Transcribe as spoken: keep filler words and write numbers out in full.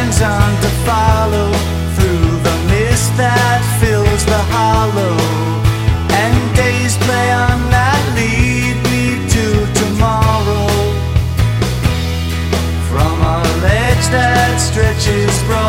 lines on to follow through the mist that fills the hollow, and days play on that lead me to tomorrow. From a ledge that stretches broad